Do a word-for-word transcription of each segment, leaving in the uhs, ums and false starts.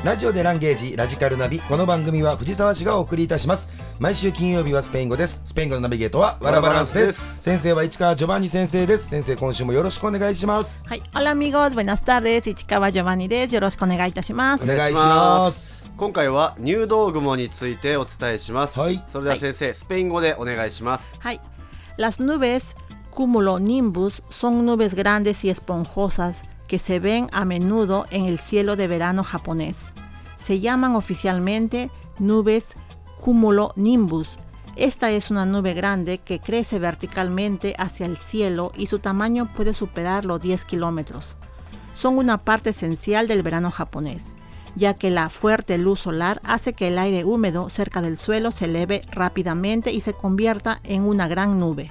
ラジオでランゲージラジカルナビ、この番組は藤沢市がお送りいたします。毎週金曜日はスペイン語です。スペイン語のナビゲートはワラバランスです。先生は市川ジョバンニ先生です。先生、今週もよろしくお願いします。 はい、Hola amigos, buenas tardes, 市川ジョバンニです。よろしくお願いいたします。 お願いします。 今回は入道雲についてお伝えします。 はい、 それでは先生、はい、スペイン語でお願いします。 はい、Las nubes cumulonimbus son nubes grandes y esponjosas que se ven a menudo en el cielo de verano japonés. Se llaman oficialmente nubes cumulonimbus. Esta es una nube grande que crece verticalmente hacia el cielo y su tamaño puede superar los diez kilómetros. Son una parte esencial del verano japonés, ya que la fuerte luz solar hace que el aire húmedo cerca del suelo se eleve rápidamente y se convierta en una gran nube.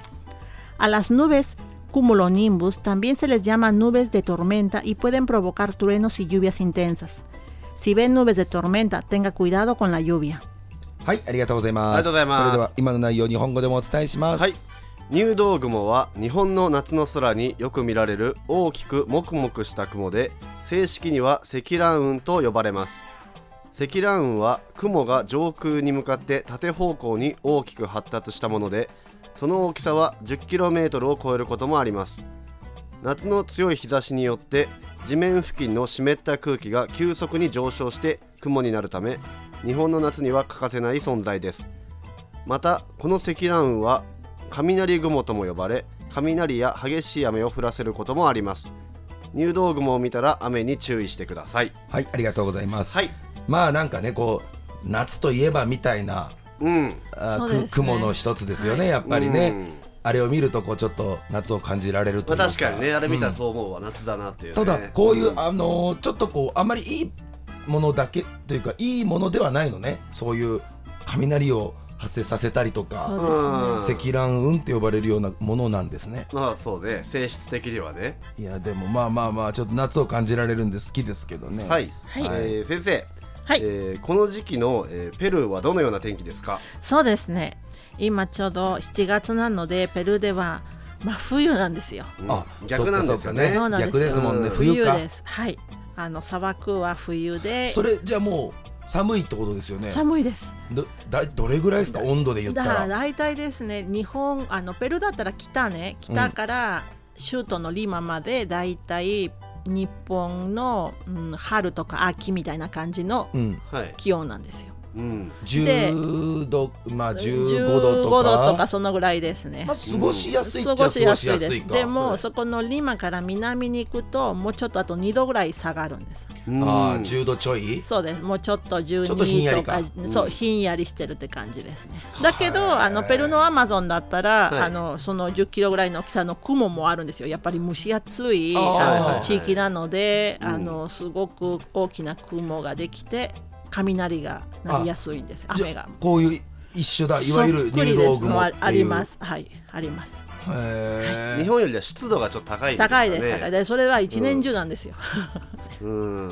A las nubes cumulonimbus también se les llama nubes de tormenta y pueden provocar truenos y lluvias intensas.Si ven nubes de tormenta, tenga cuidado con la lluvia. はい、ありがとうございます。 ありがとうございます。 それでは今の内容を日本語でもお伝えします。 はい、入道雲は日本の夏の空によく見られる大きくもくもくした雲で、正式には積乱雲と呼ばれます。積乱雲は雲が上空に向かって縦方向に大きく発達したもので、その大きさは じゅっキロメートル を超えることもあります。夏の強い日差しによって地面付近の湿った空気が急速に上昇して雲になるため、日本の夏には欠かせない存在です。またこの積乱雲は雷雲とも呼ばれ、雷や激しい雨を降らせることもあります。入道雲を見たら雨に注意してください。 はい、ありがとうございます。 はい、 まあなんかね、こう夏といえばみたいな、 うん、 あ、ね、雲の一つですよね、はい、やっぱりね、うん、あれを見るとこうちょっと夏を感じられるというか、 まあ、確かにね、あれ見たらそう思うわ、うん、夏だなっていう、ね、 ただこういう、うん、あのー、ちょっとこうあんまりいいものだけというかいいものではないのね。そういう雷を発生させたりとか、 そうですね、 積乱雲って呼ばれるようなものなんですね。 まあそうね、性質的にはね。 いやでもまあまあまあちょっと夏を感じられるんで好きですけどね。 はい、 はい、 えー、先生、 はい、 えー、この時期の、えー、ペルーはどのような天気ですか？ そうですね、今ちょうどしちがつなのでペルーでは真冬なんですよ。 うん、あ、逆なんですよね。 そうなんですよ。 逆ですもんね、 冬か。冬です。はい、あの砂漠は冬で。 それじゃあもう寒いってことですよね。 寒いです。 ど, だどれぐらいですか、温度で言ったら。 だだいたいですね、日本あのペルーだったら北ね、北から首都のリマまでだいたい日本の、うん、春とか秋みたいな感じの気温なんですよ。 うん、 じゅうど、まあ、じゅうごどとかじゅうごどとかそのぐらいですね。 まあ、過ごしやすいっちゃ過ごしやすい過ごしやです。 すいか。 でも、 はい、 そこのリマから南に行くともうちょっとあとにどぐらい下がるんです。 あ、じゅうどちょい。 そうです。もうちょっとじゅうにちょっとひんやりか。 そう、ひんやりしてるって感じですね。だけどあのペルーのアマゾンだったら、はい、あのそのじゅっキロぐらいの大きさの雲もあるんですよ。やっぱり蒸し暑いあの地域なので、あのすごく大きな雲ができて雷が鳴りやすいんです。雨がこういう一緒だ、いわゆる入道雲っていう。 あります。はい、あります。 へ、 日本よりは湿度がちょっと高いんですかね。 高いです。高いで、それは一年中なんですよ。 うん、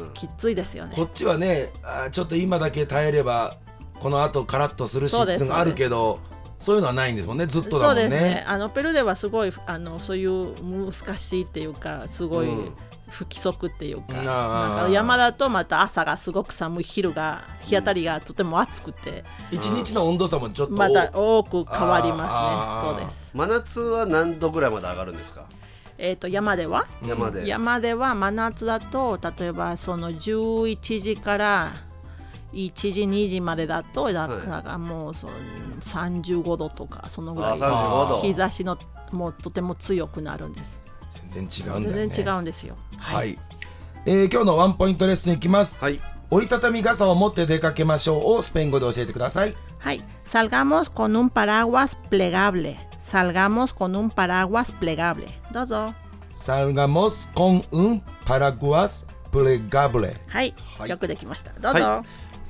きついですよね。 こっちはね、あ、ちょっと今だけ耐えればこの後カラッとするしっていうのがあるけど、そういうのはないんですもんね、ずっとだもんね。 そうですね、あのペルーではすごいあのそういう難しいっていうか、すごい不規則っていうか、うん、なんか山だとまた朝がすごく寒い、昼が日当たりがとても暑くて、 うん、一日の温度差もちょっとまた多く変わりますね。そうです。 真夏は何度ぐらいまで上がるんですか？ えー、と山では、 山で山では真夏だと例えばそのじゅういちじからいちじにじまでだとだからもうそのさんじゅうごどとかそのぐらい日差しのもうとても強くなるんです。 全然違うんだよね。 全然違うんですよ。 はい、はい、えー、今日のワンポイントレッスンいきます。 はい、 折りたたみ傘を持って出かけましょうをスペイン語で教えてください。 はい、Salgamos con un paraguas plegable. Salgamos con un paraguas plegable. どうぞ。 Salgamos con un paraguas plegable. はい、はい、よくできました。どうぞ。はい、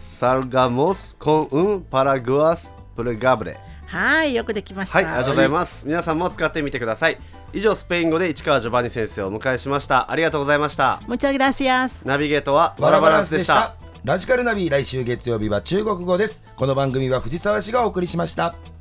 Salgamos con un paraguas plegable. はい、よくできました。 はい、ありがとうございます。皆さんも使ってみてください。以上、スペイン語で市川ジョバンニ先生をお迎えしました。ありがとうございました。 Muchas gracias。 ナビゲートはワラバランスでした。 ラジカルナビ、来週月曜日は中国語です。この番組は藤沢市がお送りしました。